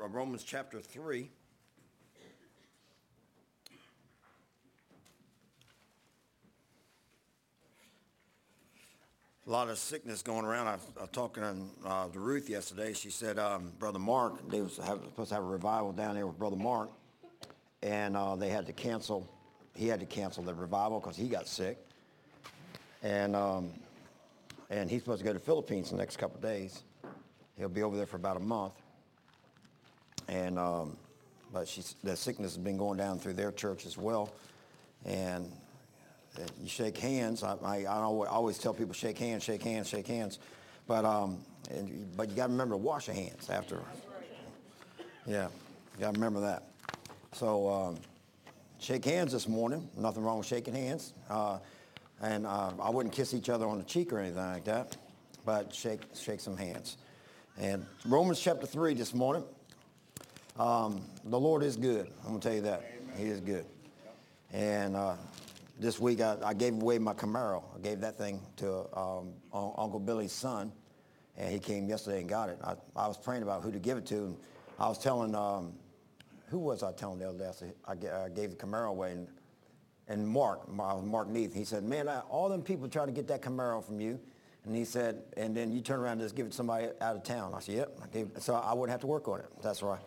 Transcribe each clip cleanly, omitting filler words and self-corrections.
Romans chapter 3. A lot of sickness going around. I was talking to Ruth yesterday. She said, Brother Mark, they were supposed to have a revival down there with Brother Mark, and they had to cancel. He had to cancel the revival because he got sick, and he's supposed to go to the Philippines the next couple of days. He'll be over there for about a month, and but the sickness has been going down through their church as well, and you shake hands. I always tell people shake hands, shake hands, shake hands, but you got to remember to wash your hands after. Yeah, you got to remember that. So shake hands this morning. Nothing wrong with shaking hands, and I wouldn't kiss each other on the cheek or anything like that, but shake some hands. And Romans chapter 3 this morning. The Lord is good. I'm gonna tell you that He is good. And this week I gave away my Camaro. I gave that thing to Uncle Billy's son, and he came yesterday and got it. I was praying about who to give it to, and I was telling, who was I telling the other day? I gave the Camaro away, and Mark Neath, he said, man, all them people trying to get that Camaro from you, and he said, and then you turn around and just give it to somebody out of town. I said, yep, so I wouldn't have to work on it. That's right.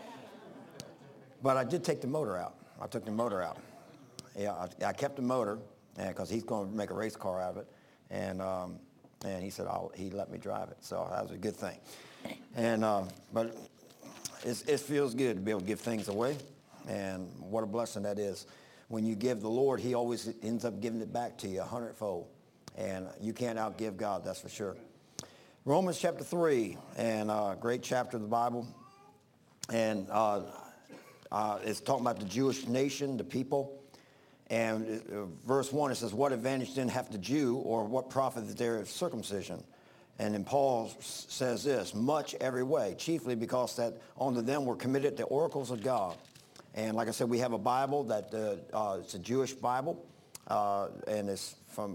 But I did take the motor out. I took the motor out. Yeah, I kept the motor because he's going to make a race car out of it, and he said he let me drive it, so that was a good thing. And but it feels good to be able to give things away, and what a blessing that is. When you give the Lord, He always ends up giving it back to you 100-fold, and you can't outgive God, that's for sure. Romans chapter 3, and great chapter of the Bible, and it's talking about the Jewish nation, the people. And verse 1, it says, what advantage then hath the Jew, or what profit is there of circumcision? And then Paul says this, much every way, chiefly because that unto them were committed the oracles of God. And like I said, we have a Bible that it's a Jewish Bible, and it's from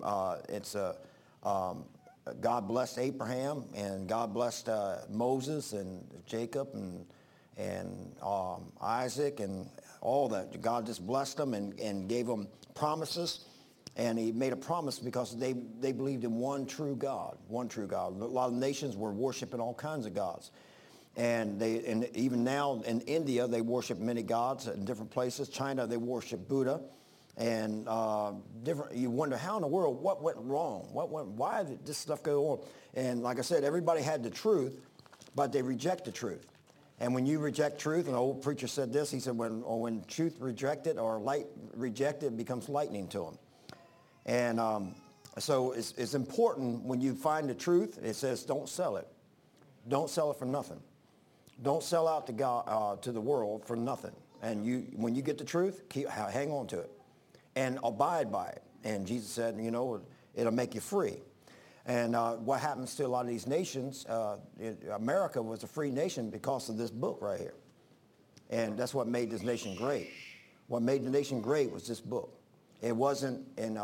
God blessed Abraham, and God blessed Moses and Jacob and Isaac and all that. God just blessed them and gave them promises. And He made a promise because they believed in one true God. A lot of nations were worshiping all kinds of gods. And even now in India, they worship many gods in different places. China, they worship Buddha. And you wonder how in the world, what went wrong? Why did this stuff go on? And like I said, everybody had the truth, but they reject the truth. And when you reject truth, and an old preacher said this, he said, when truth rejected or light rejected, it becomes lightning to them. And so it's important when you find the truth, it says don't sell it. Don't sell it for nothing. Don't sell out to God, to the world for nothing. And when you get the truth, hang on to it and abide by it. And Jesus said, it'll make you free. And what happens to a lot of these nations, America was a free nation because of this book right here. And that's what made this nation great. What made the nation great was this book. It wasn't, you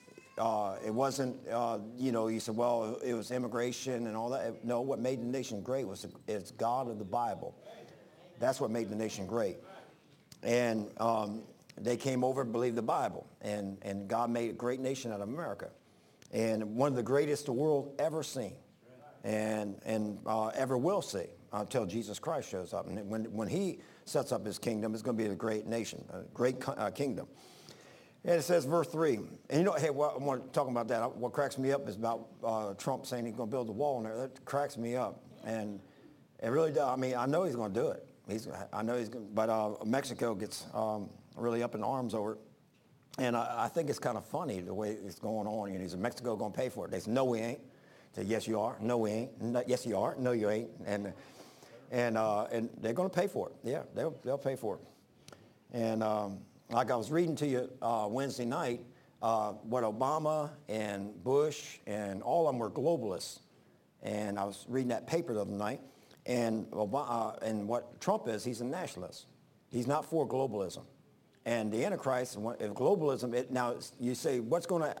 said, well, it was immigration and all that. No, what made the nation great was it's God of the Bible. That's what made the nation great. And they came over and believed the Bible. And God made a great nation out of America. And one of the greatest the world ever seen and ever will see until Jesus Christ shows up. And when He sets up His kingdom, it's going to be a great nation, a great kingdom. And it says, verse 3, and hey, I want to talk about that. What cracks me up is about Trump saying he's going to build a wall in there. That cracks me up. And it really does. I mean, I know he's going to do it. I know he's going to, but Mexico gets really up in arms over it. And I think it's kind of funny the way it's going on. He said, Mexico going to pay for it. They said, no, we ain't. They said, yes, you are. No, we ain't. No, yes, you are. No, you ain't. And they're going to pay for it. Yeah, they'll pay for it. And like I was reading to you Wednesday night, what Obama and Bush and all of them were globalists. And I was reading that paper the other night. And what Trump is, he's a nationalist. He's not for globalism. And the Antichrist, if globalism, now you say, what's going to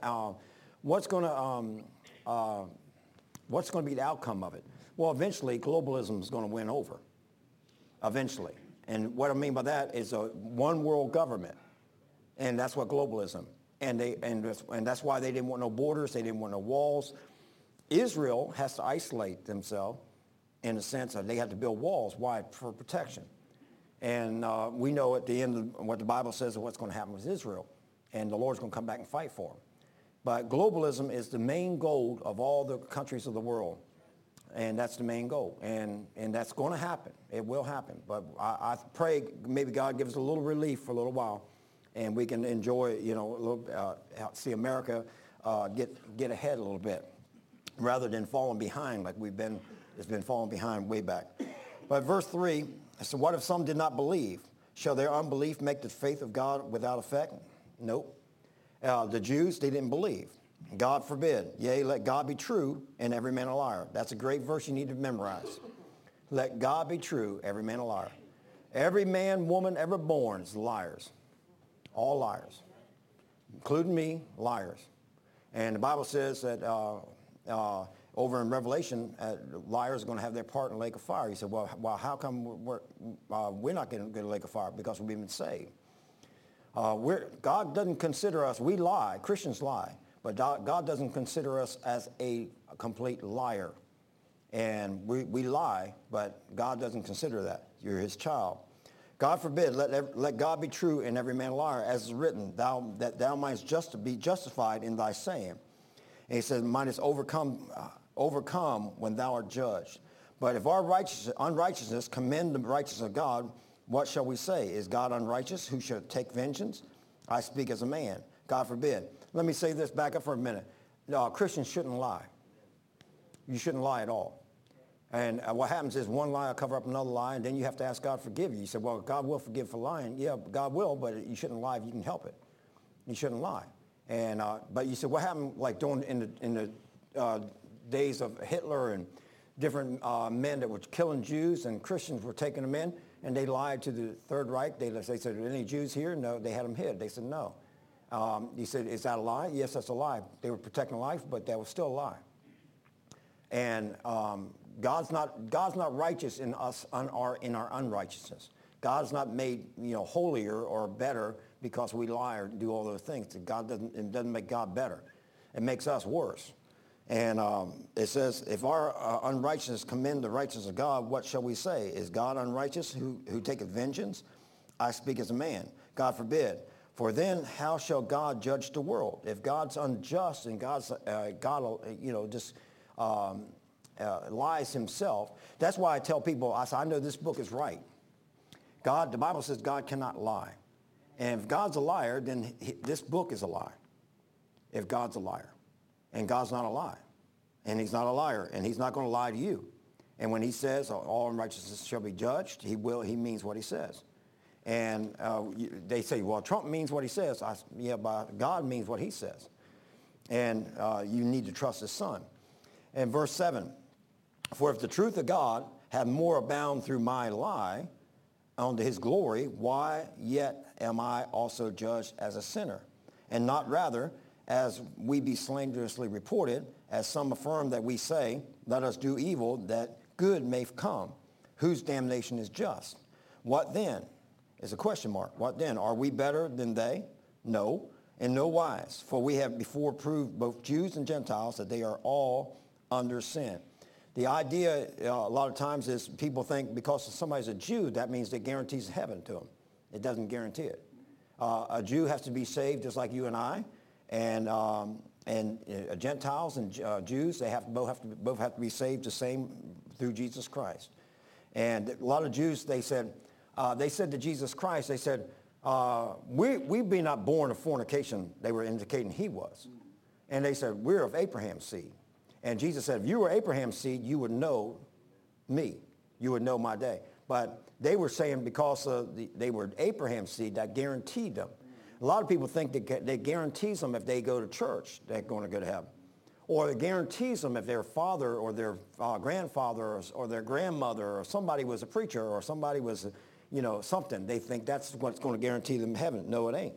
be the outcome of it? Well, eventually globalism is going to win over. eventually. And what I mean by that is a one world government. And that's what globalism. And that's why they didn't want no borders. They didn't want no walls. Israel has to isolate themselves in the sense of they have to build walls. Why? For protection. And we know at the end of what the Bible says of what's going to happen with Israel. And the Lord's going to come back and fight for them. But globalism is the main goal of all the countries of the world. And that's the main goal. And that's going to happen. It will happen. But I pray maybe God gives us a little relief for a little while. And we can enjoy, a little, see America get ahead a little bit rather than falling behind like it's been falling behind way back. But verse 3, so what if some did not believe? Shall their unbelief make the faith of God without effect? Nope. The Jews, they didn't believe. God forbid. Yea, let God be true and every man a liar. That's a great verse you need to memorize. Let God be true, every man a liar. Every man, woman ever born is liars. All liars. Including me, liars. And the Bible says that over in Revelation, liars are going to have their part in the lake of fire. He said, well how come we're not going to get a lake of fire? Because we've been saved. God doesn't consider us, we lie, Christians lie, but God doesn't consider us as a complete liar. And we lie, but God doesn't consider that. You're his child. God forbid, let God be true and every man a liar, as is written, that thou mightest be justified in thy saying. And he says, mightest overcome when thou art judged. But if our unrighteousness commend the righteousness of God, what shall we say? Is God unrighteous who shall take vengeance? I speak as a man. God forbid. Let me say this, back up for a minute. No, Christians shouldn't lie. You shouldn't lie at all. And what happens is one lie will cover up another lie, and then you have to ask God to forgive you. You say, well, God will forgive for lying. Yeah, God will, but you shouldn't lie if you can help it. You shouldn't lie. And but you said, what happened like during in the days of Hitler and different men that were killing Jews, and Christians were taking them in, and they lied to the Third Reich. They said, are any Jews here? No, they had them hid. They said, no. He said, is that a lie? Yes, that's a lie. They were protecting life, but that was still a lie. And God's not righteous in us in our unrighteousness. God's not made holier or better because we lie or do all those things. It doesn't make God better. It makes us worse. And it says, if our unrighteousness commend the righteousness of God, what shall we say? Is God unrighteous who taketh vengeance? I speak as a man. God forbid. For then how shall God judge the world? If God's unjust and God lies himself, that's why I tell people, I know this book is right. The Bible says God cannot lie. And if God's a liar, then this book is a lie. If God's a liar. And God's not a lie. And he's not a liar. And he's not going to lie to you. And when he says all unrighteousness shall be judged, he means what he says. And they say, well, Trump means what he says. But God means what he says. And you need to trust his son. And verse 7, for if the truth of God have more abound through my lie unto his glory, why yet am I also judged as a sinner? And not rather as we be slanderously reported, as some affirm that we say, let us do evil that good may come, whose damnation is just. What then? Is a question mark. What then? Are we better than they? No, in no wise. For we have before proved both Jews and Gentiles that they are all under sin. The idea a lot of times is people think because somebody's a Jew, that means it guarantees heaven to them. It doesn't guarantee it. A Jew has to be saved just like you and I, and Gentiles and Jews, they both have to be saved the same through Jesus Christ. And a lot of Jews, they said to Jesus Christ, they said, we be not born of fornication. They were indicating he was. And they said, we're of Abraham's seed. And Jesus said, if you were Abraham's seed, you would know me. You would know my day. But they were saying because they were Abraham's seed, that guaranteed them. A lot of people think that guarantees them if they go to church, they're going to go to heaven. Or it guarantees them if their father or their grandfather or their grandmother or somebody was a preacher or somebody was, something. They think that's what's going to guarantee them heaven. No, it ain't.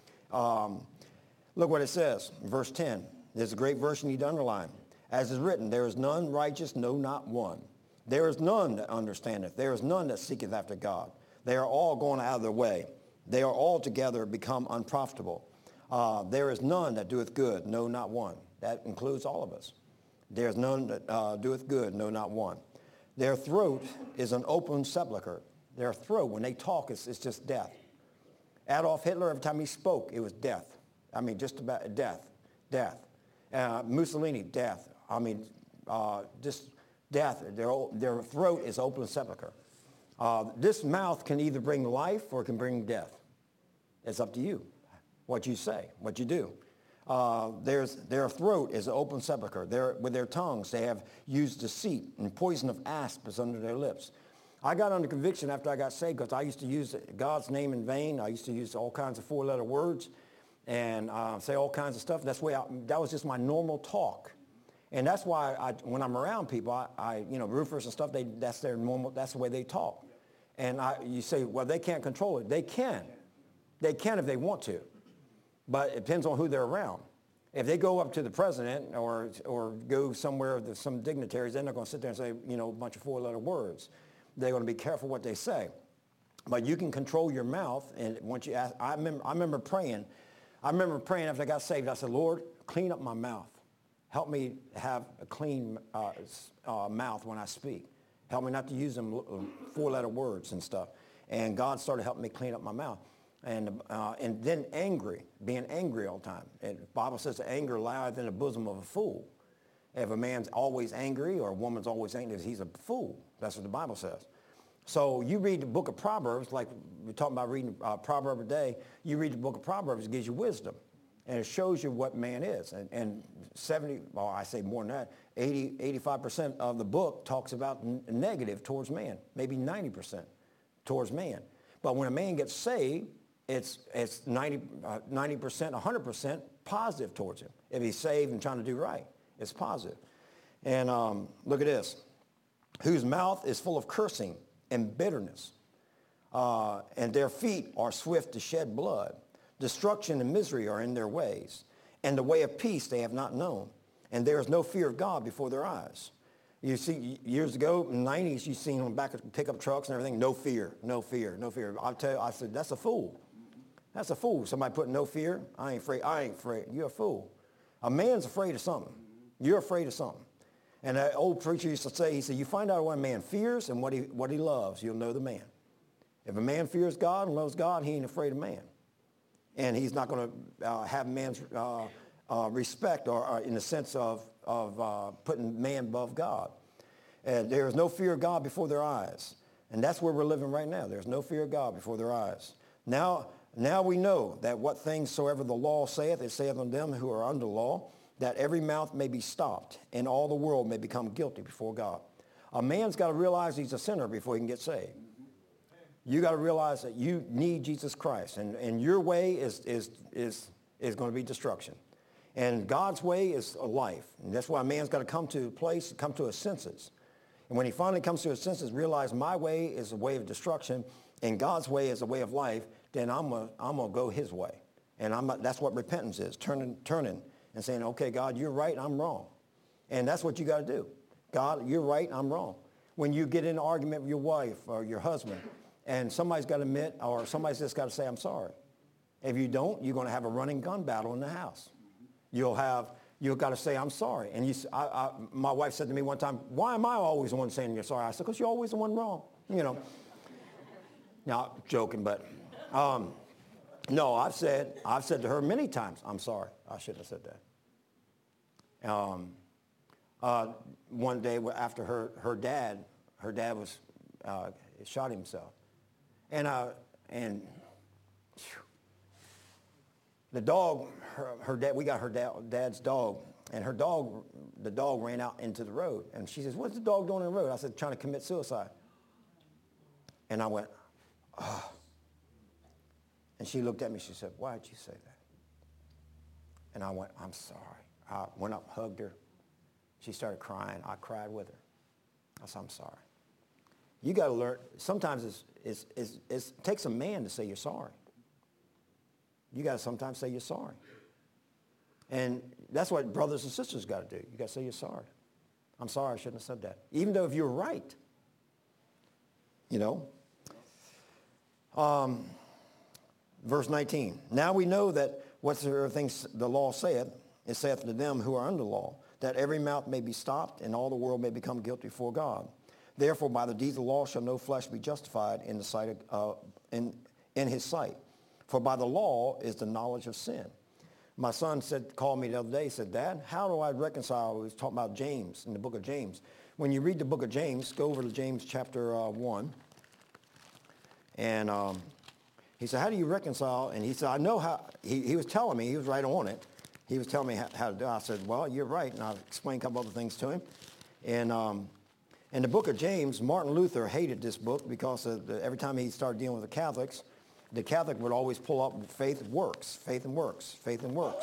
Look what it says, verse 10. There's a great verse you need to underline. As is written, there is none righteous, no, not one. There is none that understandeth. There is none that seeketh after God. They are all gone out of their way. They are altogether become unprofitable. There is none that doeth good, no, not one. That includes all of us. There is none that doeth good, no, not one. Their throat is an open sepulchre. Their throat, when they talk, it's just death. Adolf Hitler, every time he spoke, it was death. I mean, just about death, death. Mussolini, death. I mean, just death. Their throat is open sepulchre. This mouth can either bring life or it can bring death. It's up to you, what you say, what you do. Their throat is an open sepulchre. With their tongues, they have used deceit, and poison of asp is under their lips. I got under conviction after I got saved because I used to use God's name in vain. I used to use all kinds of four-letter words and say all kinds of stuff. That was just my normal talk. And that's why when I'm around people, roofers and stuff, that's their normal, that's the way they talk. And you say, well, they can't control it. They can. They can if they want to. But it depends on who they're around. If they go up to the president or go somewhere with some dignitaries, then they're going to sit there and say, a bunch of four-letter words. They're going to be careful what they say. But you can control your mouth. And once you ask, I remember praying. I remember praying after I got saved. I said, Lord, clean up my mouth. Help me have a clean mouth when I speak. Help me not to use them four-letter words and stuff. And God started helping me clean up my mouth. And then being angry all the time. And the Bible says anger lieth in the bosom of a fool. If a man's always angry or a woman's always angry, he's a fool. That's what the Bible says. So you read the book of Proverbs, like we're talking about reading Proverb a day, you read the book of Proverbs, it gives you wisdom. And it shows you what man is. And 70, well, I say more than that, 85% of the book talks about negative towards man, maybe 90% towards man. But when a man gets saved, it's 90%, 100% positive towards him. If he's saved and trying to do right, it's positive. And look at this. Whose mouth is full of cursing and bitterness, and their feet are swift to shed blood. Destruction and misery are in their ways, and the way of peace they have not known. And there is no fear of God before their eyes. You see, years ago, in the 90s, you seen them back at pickup trucks and everything, no fear, no fear, no fear. I'll tell you, I said, that's a fool. That's a fool. Somebody put no fear. I ain't afraid. You're a fool. A man's afraid of something. You're afraid of something. And that old preacher used to say, he said, you find out what a man fears and what he loves, you'll know the man. If a man fears God and loves God, he ain't afraid of man. And he's not going to have man's respect or in the sense of putting man above God. And there is no fear of God before their eyes. And that's where we're living right now. There's no fear of God before their eyes. Now we know that what things soever the law saith, it saith unto them who are under law, that every mouth may be stopped, and all the world may become guilty before God. A man's got to realize he's a sinner before he can get saved. You got to realize that you need Jesus Christ, and your way is going to be destruction. And God's way is a life. And that's why a man's got to come to a place, come to his senses. And when he finally comes to his senses, realize my way is a way of destruction, and God's way is a way of life, then I'm gonna go his way. And that's what repentance is, turning and saying, okay, God, you're right, I'm wrong. And that's what you got to do. God, you're right, I'm wrong. When you get in an argument with your wife or your husband, and somebody's got to admit, or somebody's just got to say, I'm sorry. If you don't, you're going to have a running gun battle in the house. You've got to say, I'm sorry. And my wife said to me one time, why am I always the one saying you're sorry? I said, because you're always the one wrong, Now, joking, but no, I've said to her many times, I'm sorry. I shouldn't have said that. One day after her dad was shot himself, and the dog, her dad, we got her dad's dog, and the dog ran out into the road, and she says, what's the dog doing in the road? I said, trying to commit suicide. And I went, oh. And she looked at me, she said, why did you say that? And I went, I'm sorry. I went up, hugged her. She started crying. I cried with her. I said, I'm sorry. You got to learn, sometimes it takes a man to say you're sorry. You got to sometimes say you're sorry. And that's what brothers and sisters got to do. You got to say you're sorry. I'm sorry, I shouldn't have said that. Even though if you're right, you know. Verse 19, now we know that whatsoever things the law saith, it saith to them who are under the law, that every mouth may be stopped and all the world may become guilty before God. Therefore, by the deeds of the law shall no flesh be justified in the sight of, in his sight. For by the law is the knowledge of sin. My son called me the other day, said, Dad, how do I reconcile? We was talking about James, in the book of James. When you read the book of James, go over to James chapter 1. And he said, how do you reconcile? And he said, I know how. He was telling me, he was right on it. He was telling me how to do it. I said, well, you're right. And I explained a couple other things to him. And in the book of James, Martin Luther hated this book because every time he started dealing with the Catholic would always pull up faith and works, faith and works, faith and works.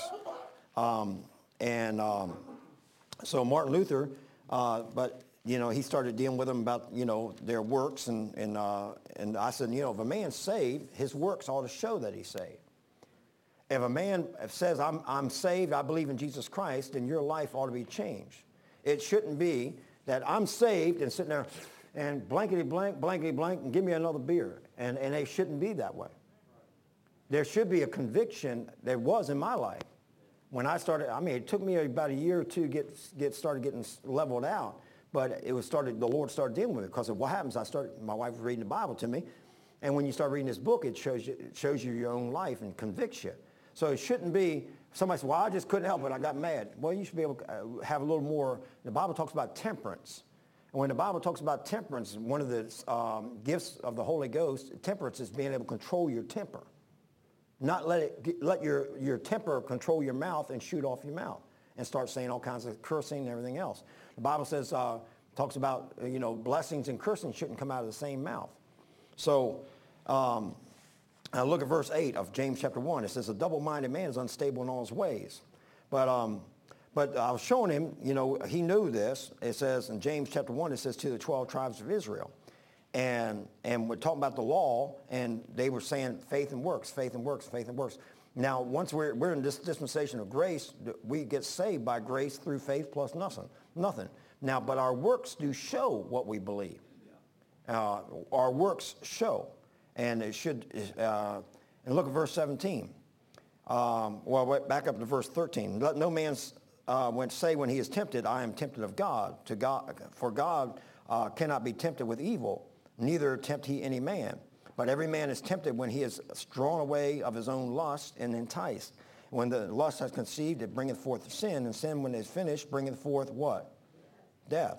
So Martin Luther, but, you know, he started dealing with them about, you know, their works. And I said, you know, if a man's saved, his works ought to show that he's saved. If a man says, I'm saved, I believe in Jesus Christ, then your life ought to be changed. It shouldn't be that I'm saved and sitting there and blankety blank, and give me another beer. And they shouldn't be that way. There should be a conviction. There was in my life. When I started, I mean, it took me about a year or two to get started getting leveled out. But the Lord started dealing with it because of what happens. My wife was reading the Bible to me. And when you start reading this book, it shows you your own life and convicts you. So it shouldn't be, somebody said, well, I just couldn't help it. I got mad. Well, you should be able to have a little more. The Bible talks about temperance. And when the Bible talks about temperance, one of the gifts of the Holy Ghost, temperance is being able to control your temper. Not let your temper control your mouth and shoot off your mouth and start saying all kinds of cursing and everything else. The Bible says, talks about, you know, blessings and cursing shouldn't come out of the same mouth. So now look at verse 8 of James chapter 1. It says, a double-minded man is unstable in all his ways. But I was showing him, you know, he knew this. It says in James chapter 1, it says to the 12 tribes of Israel. And we're talking about the law, and they were saying faith and works, faith and works, faith and works. Now, once we're in this dispensation of grace, we get saved by grace through faith plus nothing. Now, but our works do show what we believe. Our works show. And it should, and look at verse 17. Back up to verse 13. Let no man say when he is tempted, I am tempted of God. For God cannot be tempted with evil, neither tempt he any man. But every man is tempted when he is drawn away of his own lust and enticed. When the lust has conceived, it bringeth forth sin, and sin, when it is finished, bringeth forth what? Death.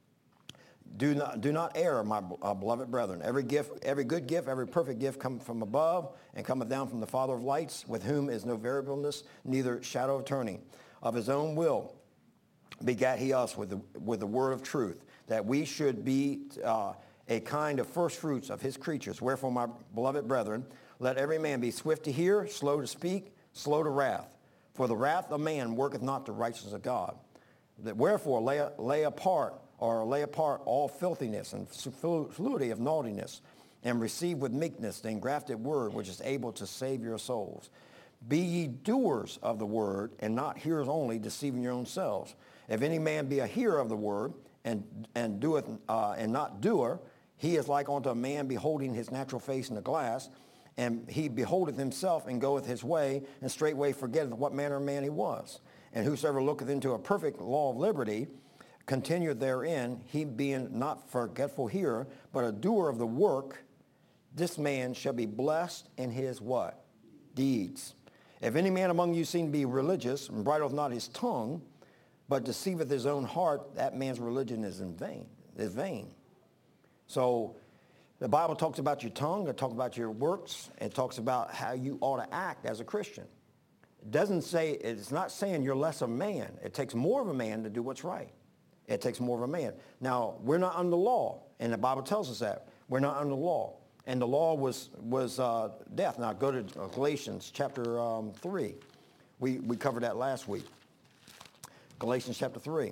Do not err, my beloved brethren. Every good gift, every perfect gift cometh from above, and cometh down from the Father of lights, with whom is no variableness, neither shadow of turning. Of his own will begat he us with the word of truth, that we should be a kind of first fruits of his creatures. Wherefore, my beloved brethren, let every man be swift to hear, slow to speak, slow to wrath. For the wrath of man worketh not the righteousness of God. Wherefore, lay apart all filthiness and superfluity of naughtiness, and receive with meekness the engrafted word, which is able to save your souls. Be ye doers of the word, and not hearers only, deceiving your own selves. If any man be a hearer of the word, and doeth and not doer, he is like unto a man beholding his natural face in the glass, and he beholdeth himself and goeth his way, and straightway forgetteth what manner of man he was. And whosoever looketh into a perfect law of liberty, continueth therein, he being not forgetful hearer, but a doer of the work, this man shall be blessed in his what? Deeds. If any man among you seem to be religious, and bridleth not his tongue, but deceiveth his own heart, that man's religion is vain. So the Bible talks about your tongue, it talks about your works, it talks about how you ought to act as a Christian. It's not saying you're less of a man. It takes more of a man to do what's right. It takes more of a man. Now, we're not under law, and the Bible tells us that. We're not under law. And the law was death. Now, go to Galatians chapter 3. We covered that last week. Galatians chapter 3.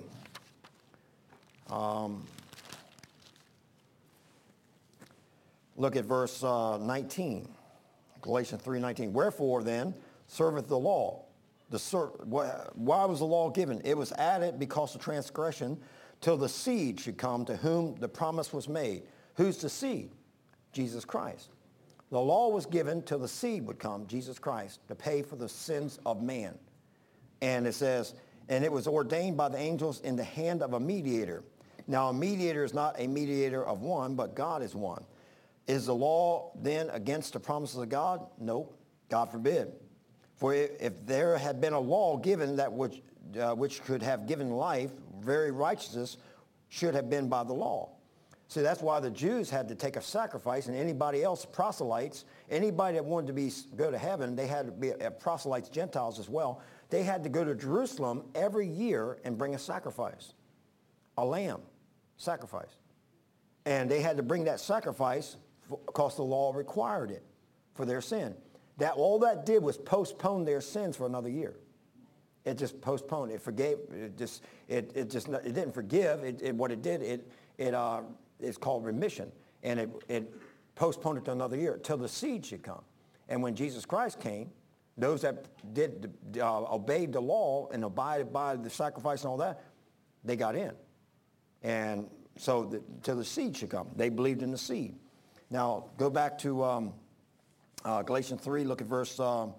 Look at verse 19. Galatians 3:19. Wherefore then serveth the law? Why was the law given? It was added because of transgression till the seed should come to whom the promise was made. Who's the seed? Jesus Christ. The law was given till the seed would come, Jesus Christ, to pay for the sins of man. And it says, and it was ordained by the angels in the hand of a mediator. Now a mediator is not a mediator of one, but God is one. Is the law then against the promises of God? No, God forbid. For if there had been a law given that which could have given life, very righteousness should have been by the law. See, that's why the Jews had to take a sacrifice, and anybody else, proselytes, anybody that wanted to go to heaven, they had to be proselytes, Gentiles as well. They had to go to Jerusalem every year and bring a sacrifice, a lamb sacrifice. And they had to bring that sacrifice because the law required it for their sin. That all that did was postpone their sins for another year. It just postponed. It forgave. It didn't forgive. What it did, it's called remission, and it postponed it to another year till the seed should come. And when Jesus Christ came, those that obeyed the law and abided by the sacrifice and all that, they got in. And so till the seed should come, they believed in the seed. Now go back to Galatians 3. Look at verse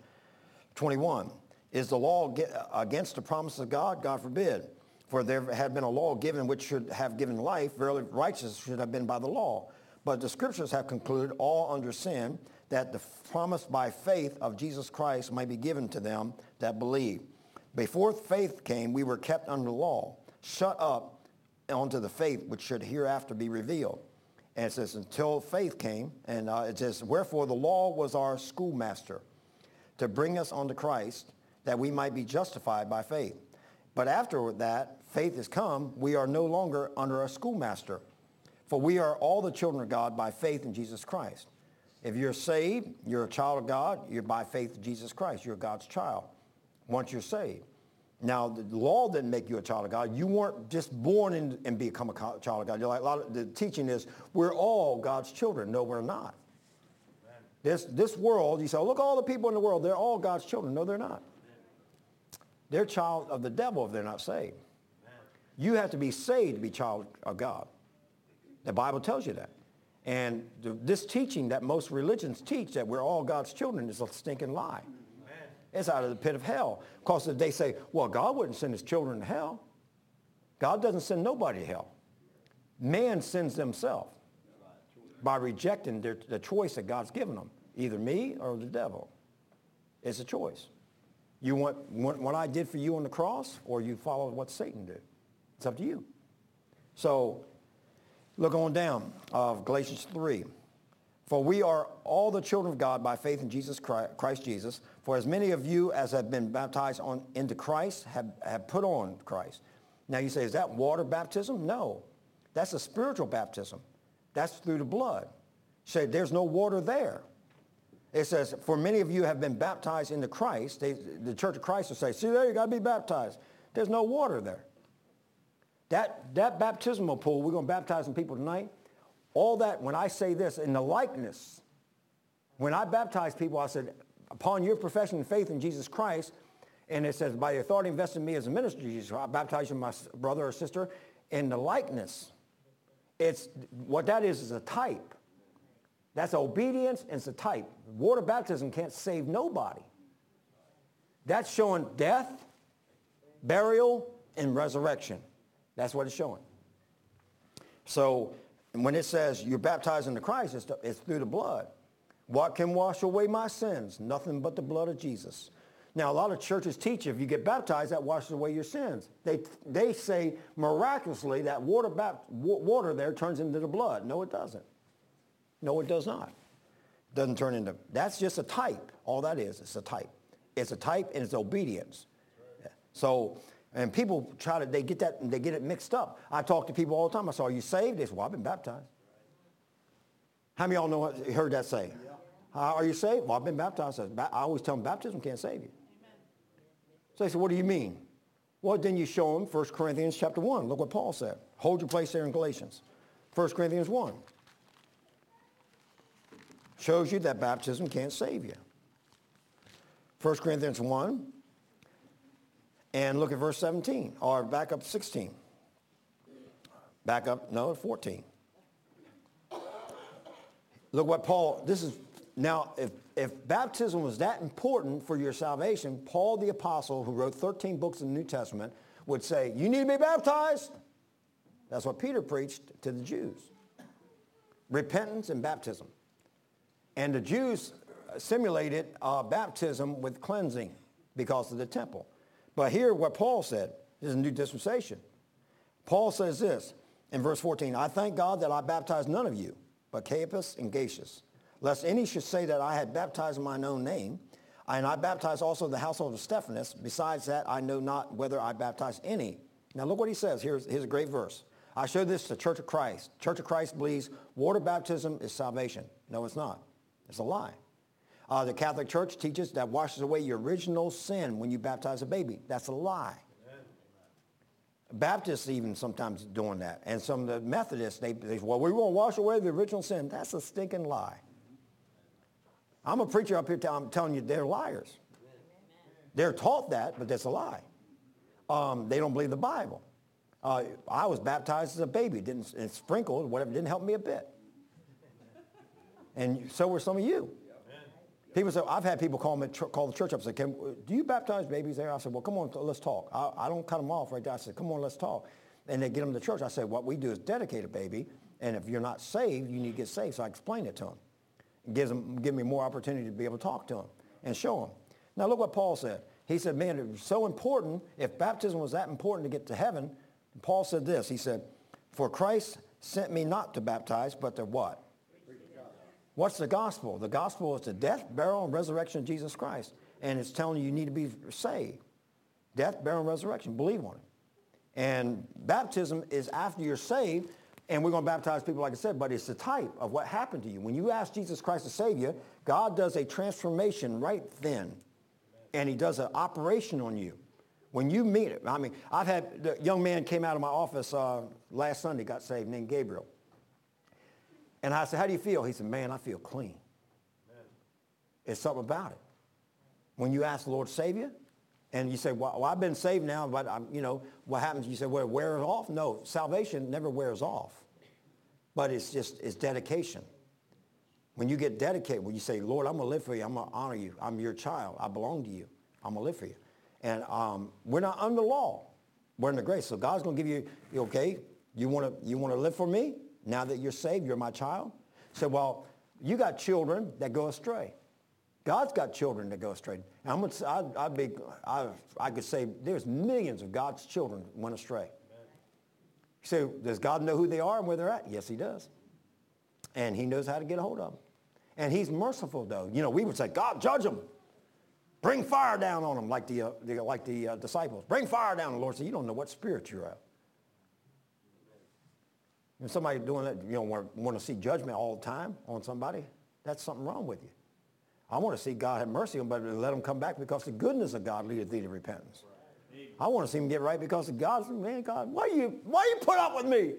21. Is the law against the promise of God? God forbid. For there had been a law given which should have given life. Verily righteousness should have been by the law. But the scriptures have concluded all under sin, that the promise by faith of Jesus Christ might be given to them that believe. Before faith came, we were kept under the law, shut up onto the faith which should hereafter be revealed. And it says, until faith came, and it says, wherefore the law was our schoolmaster, to bring us unto Christ, that we might be justified by faith. But after that, faith is come, we are no longer under a schoolmaster. For we are all the children of God by faith in Jesus Christ. If you're saved, you're a child of God, you're by faith in Jesus Christ. You're God's child once you're saved. Now, the law didn't make you a child of God. You weren't just born and become a child of God. You're like, a lot of the teaching is we're all God's children. No, we're not. This world, you say, oh, look, all the people in the world, they're all God's children. No, they're not. They're child of the devil if they're not saved. You have to be saved to be child of God. The Bible tells you that. And this teaching that most religions teach that we're all God's children is a stinking lie. It's out of the pit of hell. Because they say, well, God wouldn't send his children to hell. God doesn't send nobody to hell. Man sends themselves by rejecting the choice that God's given them. Either me or the devil. It's a choice. You want what I did for you on the cross, or you follow what Satan did? It's up to you. So look on down of Galatians 3. For we are all the children of God by faith in Jesus Christ Jesus. For as many of you as have been baptized into Christ have put on Christ. Now you say, is that water baptism? No. That's a spiritual baptism. That's through the blood. You say, there's no water there. It says, for many of you have been baptized into Christ. The Church of Christ will say, see there, you got to be baptized. There's no water there. That baptismal pool, we're going to baptize some people tonight. All that, when I say this, in the likeness, when I baptize people, I said, upon your profession of faith in Jesus Christ, and it says, by the authority invested in me as a minister of Jesus, I baptize you, my brother or sister, in the likeness. It's, what that is a type. That's obedience, and it's a type. Water baptism can't save nobody. That's showing death, burial, and resurrection. That's what it's showing. So when it says you're baptized into Christ, it's through the blood. What can wash away my sins? Nothing but the blood of Jesus. Now, a lot of churches teach if you get baptized, that washes away your sins. They say miraculously that water there turns into the blood. No, it doesn't. No, it does not. It doesn't turn into, that's just a type. All that is, it's a type. It's a type and it's obedience. So, and people they get it mixed up. I talk to people all the time. I say, are you saved? They say, well, I've been baptized. How many of y'all heard that say? Yeah. Are you saved? Well, I've been baptized. I always tell them baptism can't save you. Amen. So they say, what do you mean? Well, then you show them 1 Corinthians chapter 1. Look what Paul said. Hold your place there in Galatians. 1 Corinthians 1. Shows you that baptism can't save you. 1 Corinthians 1. And look at verse 17, or back up 16. Back up, no, 14. Look what Paul, this is, now if baptism was that important for your salvation, Paul the Apostle, who wrote 13 books in the New Testament, would say, you need to be baptized. That's what Peter preached to the Jews. Repentance and baptism. And the Jews simulated baptism with cleansing because of the temple. But here what Paul said, this is a new dispensation. Paul says this in verse 14, I thank God that I baptized none of you, but Caiaphas and Gaius, lest any should say that I had baptized in mine own name. And I baptized also the household of Stephanas. Besides that, I know not whether I baptized any. Now look what he says. Here's a great verse. I show this to the Church of Christ. Church of Christ believes water baptism is salvation. No, it's not. It's a lie. The Catholic Church teaches that washes away your original sin when you baptize a baby. That's a lie. Baptists even sometimes doing that. And some of the Methodists, they say, well, we won't wash away the original sin. That's a stinking lie. I'm a preacher up here, I'm telling you, they're liars. They're taught that, but that's a lie. They don't believe the Bible. I was baptized as a baby. It sprinkled, whatever, didn't help me a bit. And so were some of you. People say, I've had people call the church up and say, do you baptize babies there? I said, well, come on, let's talk. I don't cut them off right there. I said, come on, let's talk. And they get them to church. I said, what we do is dedicate a baby, and if you're not saved, you need to get saved. So I explain it to them. It give me more opportunity to be able to talk to them and show them. Now look what Paul said. He said, man, it was so important. If baptism was that important to get to heaven, Paul said this. He said, for Christ sent me not to baptize, but to what? What's the gospel? The gospel is the death, burial, and resurrection of Jesus Christ. And it's telling you need to be saved. Death, burial, and resurrection. Believe on it. And baptism is after you're saved, and we're going to baptize people, like I said, but it's the type of what happened to you. When you ask Jesus Christ to save you, God does a transformation right then. And he does an operation on you. When you meet it, I mean, I've had, the young man came out of my office last Sunday, got saved, named Gabriel. And I said, how do you feel? He said, man, I feel clean. Amen. It's something about it. When you ask the Lord to save you, and you say, well, I've been saved now, but what happens? You say, well, it wears off? No, salvation never wears off. But it's dedication. When you get dedicated, when you say, Lord, I'm going to live for you. I'm going to honor you. I'm your child. I belong to you. I'm going to live for you. And we're not under law. We're under grace. So God's going to give you, okay, you want to live for me? Now that you're saved, you're my child. So, well, you got children that go astray. God's got children that go astray. And I could say there's millions of God's children went astray. Amen. You say, does God know who they are and where they're at? Yes, he does. And he knows how to get a hold of them. And he's merciful, though. We would say, God, judge them. Bring fire down on them like the disciples. Bring fire down. The Lord said, you don't know what spirit you're at. If somebody doing that, want to see judgment all the time on somebody, that's something wrong with you. I want to see God have mercy on them, but let them come back because the goodness of God leadeth thee to repentance. Right. I want to see them get right because of God. Man, God, why you put up with me? Right.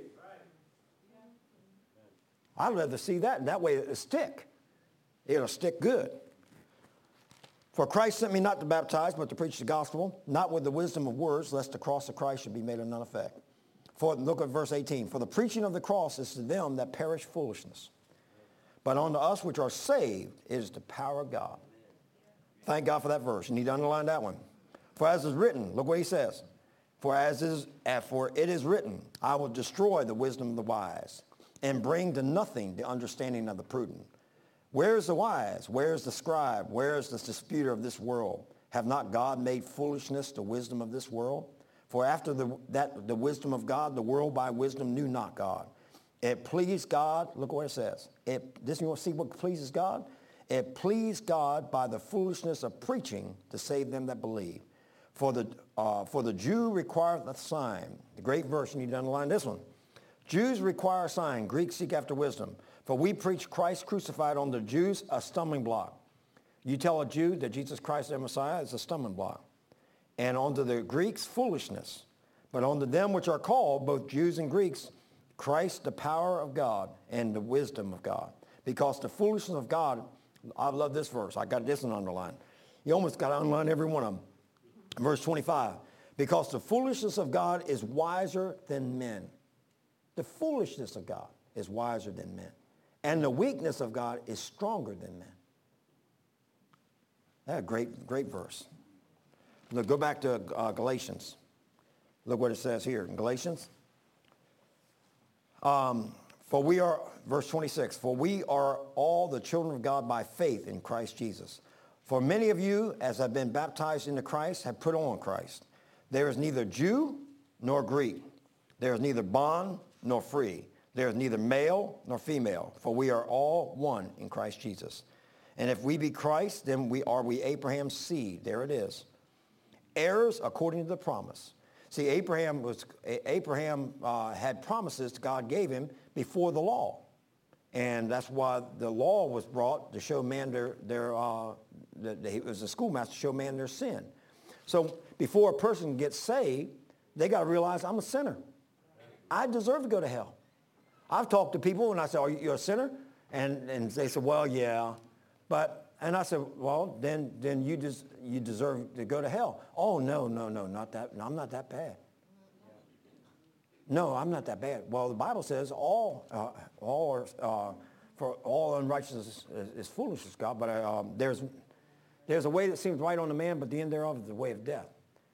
I'd rather see that, and that way it'll stick. It'll stick good. For Christ sent me not to baptize, but to preach the gospel, not with the wisdom of words, lest the cross of Christ should be made of none effect. Look at verse 18. For the preaching of the cross is to them that perish foolishness. But unto us which are saved, it is the power of God. Thank God for that verse. You need to underline that one. For as is written, look what he says. For it is written, I will destroy the wisdom of the wise, and bring to nothing the understanding of the prudent. Where is the wise? Where is the scribe? Where is the disputer of this world? Have not God made foolishness the wisdom of this world? For after the wisdom of God, the world by wisdom knew not God. It pleased God, look what it says. You want to see what pleases God? It pleased God by the foolishness of preaching to save them that believe. For the Jew requireth a sign. The great verse, you need to underline this one. Jews require a sign. Greeks seek after wisdom. For we preach Christ crucified on the Jews, a stumbling block. You tell a Jew that Jesus Christ, their Messiah, is a stumbling block. And unto the Greeks, foolishness. But unto them which are called, both Jews and Greeks, Christ, the power of God and the wisdom of God. Because the foolishness of God, I love this verse. I got this one underlined. You almost got to underline every one of them. Verse 25. Because the foolishness of God is wiser than men. The foolishness of God is wiser than men, and the weakness of God is stronger than men. That's a great verse. Look, go back to Galatians. Look what it says here in Galatians. For we are, verse 26, for we are all the children of God by faith in Christ Jesus. For many of you, as have been baptized into Christ, have put on Christ. There is neither Jew nor Greek. There is neither bond nor free. There is neither male nor female, for we are all one in Christ Jesus. And if we be Christ, then we Abraham's seed. There it is. Heirs according to the promise. See, Abraham had promises God gave him before the law. And that's why the law was brought to show man it was a schoolmaster to show man their sin. So before a person gets saved, they got to realize I'm a sinner. I deserve to go to hell. I've talked to people and I said, you're a sinner? And they said, well, yeah. And I said, well, then you deserve to go to hell. Oh, no, not that. No, I'm not that bad. No, I'm not that bad. Well, the Bible says for all unrighteousness is foolishness, God. But there's a way that seems right on the man, but the end thereof is the way of death.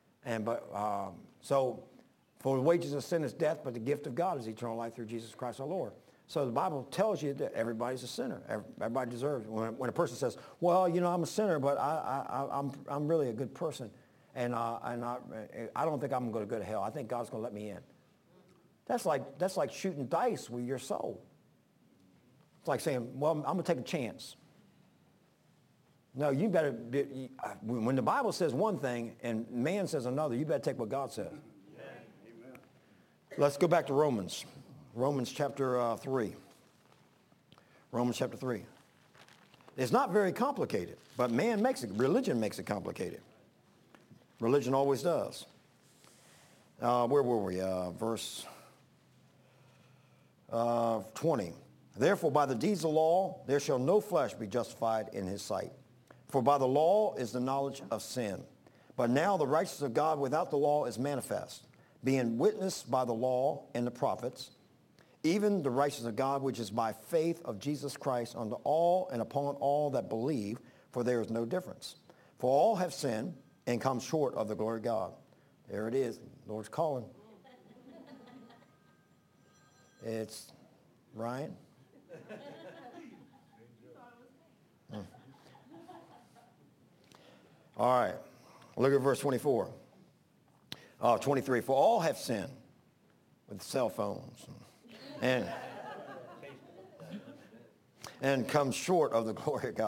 So for the wages of sin is death, but the gift of God is eternal life through Jesus Christ our Lord. So the Bible tells you that everybody's a sinner. Everybody deserves it. When a person says, well, I'm a sinner, but I'm really a good person, and I don't think I'm going to go to hell. I think God's going to let me in. That's like shooting dice with your soul. It's like saying, well, I'm going to take a chance. No, you better, when the Bible says one thing and man says another, you better take what God says. Amen. Let's go back to Romans. Romans chapter 3. Romans chapter 3. It's not very complicated, but religion makes it complicated. Religion always does. Where were we? Verse 20. Therefore, by the deeds of the law, there shall no flesh be justified in his sight. For by the law is the knowledge of sin. But now the righteousness of God without the law is manifest, being witnessed by the law and the prophets, even the righteousness of God which is by faith of Jesus Christ unto all and upon all that believe, for there is no difference. For all have sinned and come short of the glory of God. There it is. The Lord's calling. It's Ryan. All right. Look at verse 24. 23. For all have sinned with cell phones and come short of the glory of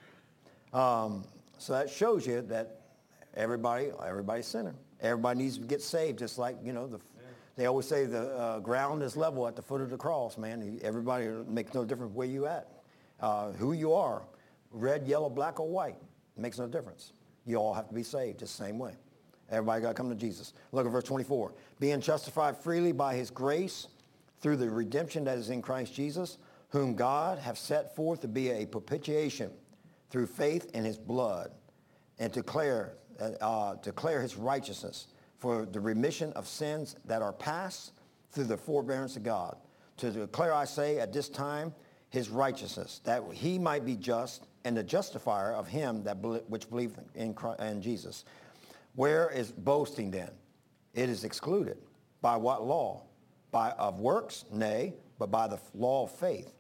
God. So that shows you that everybody's a sinner. Everybody needs to get saved, just like, they always say the ground is level at the foot of the cross, man. Everybody, it makes no difference where you at, who you are, red, yellow, black, or white. It makes no difference. You all have to be saved just the same way. Everybody got to come to Jesus. Look at verse 24. Being justified freely by his grace through the redemption that is in Christ Jesus, whom God hath set forth to be a propitiation through faith in his blood, and declare his righteousness for the remission of sins that are past through the forbearance of God. To declare, I say, at this time, his righteousness, that he might be just and the justifier of him which believe in Jesus. Where is boasting then? It is excluded. By what law? Of works? Nay, but by the law of faith.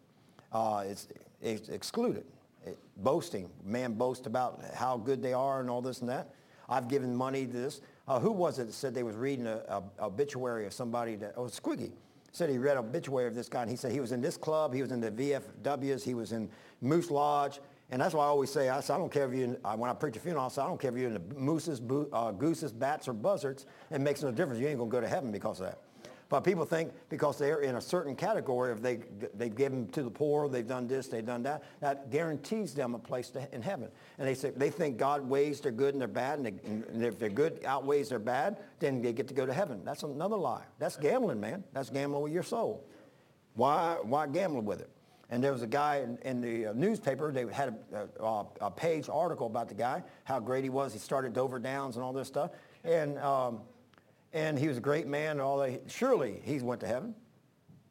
It's excluded. Boasting. Man boasts about how good they are and all this and that. I've given money to this. Who was it that said they was reading a obituary of somebody Squiggy said he read an obituary of this guy, and he said he was in this club, he was in the VFWs, he was in Moose Lodge, and that's why I always say, I don't care if you, when I preach a funeral, I say, I don't care if you're in the mooses, gooses, bats, or buzzards, it makes no difference. You ain't going to go to heaven because of that. But people think because they're in a certain category, if they've given to the poor, they've done this, they've done that, that guarantees them a place in heaven. And they think God weighs their good and their bad, and if their good outweighs their bad, then they get to go to heaven. That's another lie. That's gambling, man. That's gambling with your soul. Why gamble with it? And there was a guy in the newspaper, they had a page article about the guy, how great he was. He started Dover Downs and all this stuff. And he was a great man and all that. Surely he went to heaven.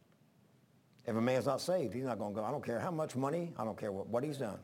If a man's not saved, he's not going to go. I don't care how much money. I don't care what he's done.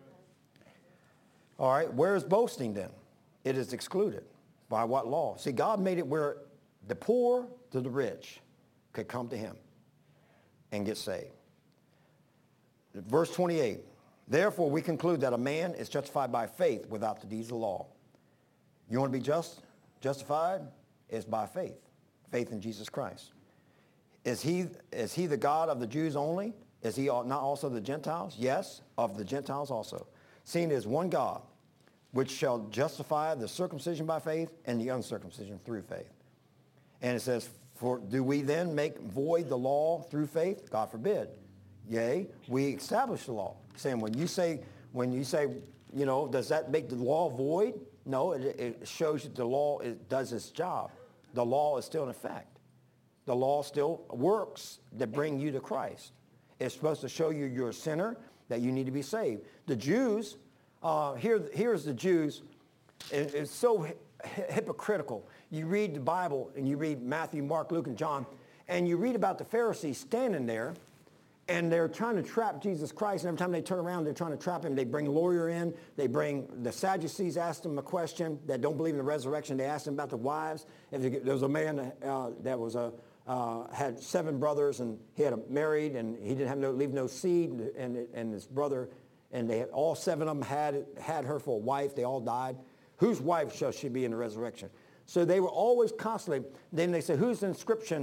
All right, where is boasting then? It is excluded. By what law? See, God made it where the poor to the rich could come to him and get saved. Verse 28, therefore we conclude that a man is justified by faith without the deeds of the law. You want to be justified? It's by faith. Faith in Jesus Christ. Is he the God of the Jews only? Is he not also the Gentiles? Yes, of the Gentiles also. Seeing is one God, which shall justify the circumcision by faith and the uncircumcision through faith. And it says, for do we then make void the law through faith? God forbid. Yea, we establish the law. Saying when you say, does that make the law void? No, it shows you the law does its job. The law is still in effect. The law still works to bring you to Christ. It's supposed to show you you're a sinner, that you need to be saved. The Jews, here's the Jews. It's so hypocritical. You read the Bible and you read Matthew, Mark, Luke, and John, and you read about the Pharisees standing there, and they're trying to trap Jesus Christ. And every time they turn around, they're trying to trap him. They bring a lawyer in. They bring the Sadducees, asked him a question that don't believe in the resurrection. They asked him about the wives. There was a man that had 7 brothers, and he had married, and he didn't leave no seed, and his brother, and all 7 of them had her for a wife. They all died. Whose wife shall she be in the resurrection? So they were always constantly. Then they said, whose inscription?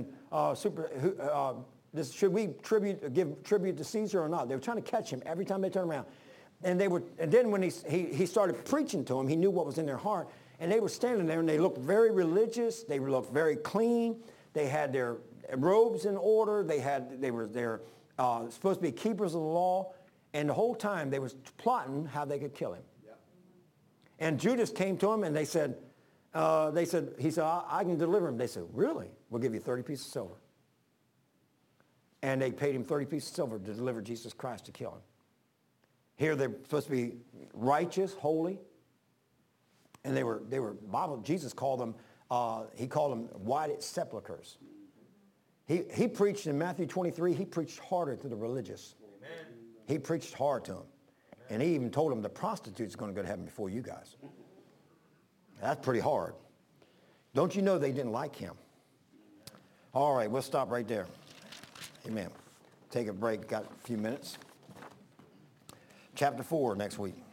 Should we give tribute to Caesar or not? They were trying to catch him every time they turned around. And then when he started preaching to them, he knew what was in their heart. And they were standing there, and they looked very religious. They looked very clean. They had their robes in order. They were supposed to be keepers of the law. And the whole time they were plotting how they could kill him. Yep. And Judas came to him, and he said, I can deliver him. They said, really? We'll give you 30 pieces of silver. And they paid him 30 pieces of silver to deliver Jesus Christ to kill him. Here they're supposed to be righteous, holy. And they were Jesus called them, he called them whited sepulchres. He preached in Matthew 23, he preached harder to the religious. Amen. He preached hard to them. Amen. And he even told them the prostitute's going to go to heaven before you guys. That's pretty hard. Don't you know they didn't like him? All right, we'll stop right there. Amen. Take a break. Got a few minutes. Chapter 4 next week.